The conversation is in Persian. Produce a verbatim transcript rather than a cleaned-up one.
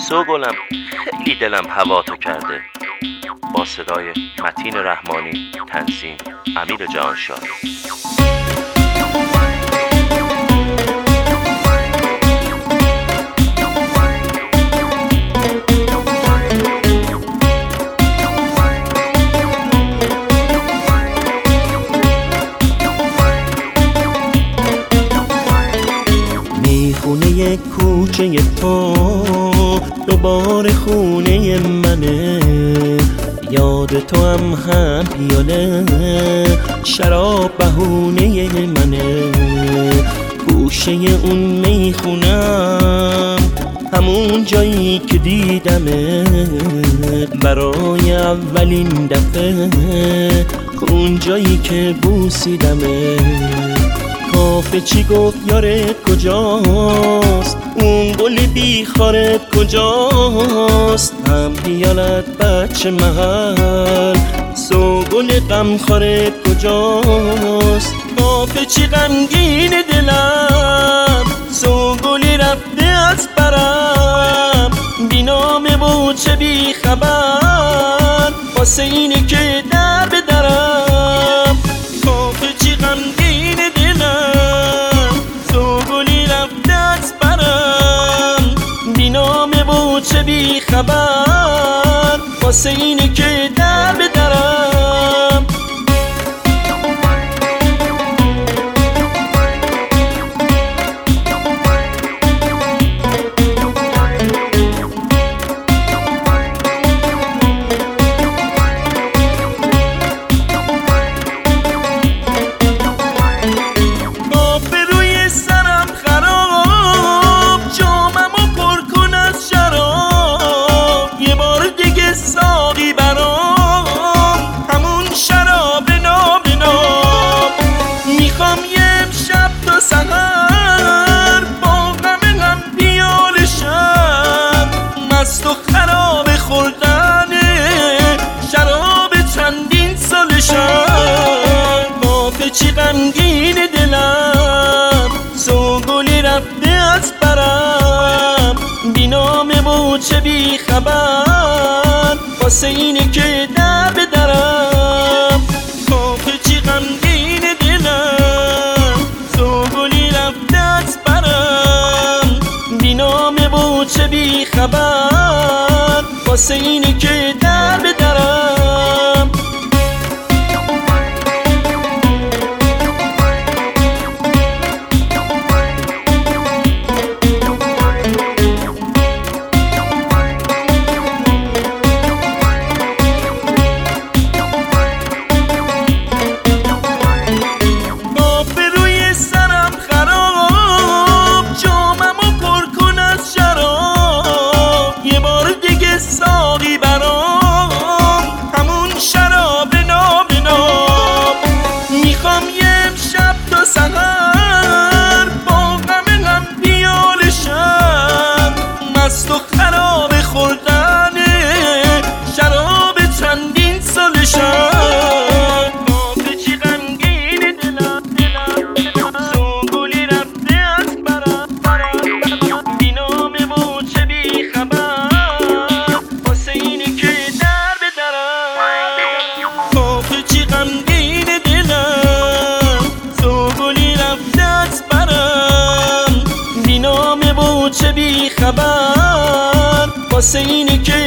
سوگلم خیلی دلم هوا تو کرده. با صدای متین رحمانی، تنظیم امیر جهانشاه. خونه کوچه تو دوباره خونه منه، یاد تو هم هم پیاله شراب بهونه منه. گوشه اون میخونم همون جایی که دیدمه، برای اولین دفعه اون جایی که بوسیدمه. کافه چی گفت یارت کجاست، اون گل بیخارت کجاست، هم بیالت بچه محل سوگل غمخوارت کجاست. کافه چی غمگین دلم، سوگلی رفته از برم، بینامه و چه بیخبر واسه اینه که در بدرم. کافه چی غمگین دلم، سوگلی رفته از برم، بینامه و چه بیخبر واسه اینه که در بدرم. مست و خراب خوردن شراب چندین سالشم. کافه چی غمگین دلم، سوگلی رفته از برم، بینامه و چه بیخبر واسه اینه که در بدرم. کافه چی غمگین دلم، سوگلی رفته از برم، بینامه و چه بیخبر واسه اینه که در بدرم. مست و خراب خوردن شراب چندین سالشم. کافه چی غمگین دلم، سوگلی رفته از برم، بینامه و چه بیخبر واسه اینه که در بدرم. کافه چی غمگین دلم، سوگلی رفته از برم، بینامه و چه بیخبر واسه اینه که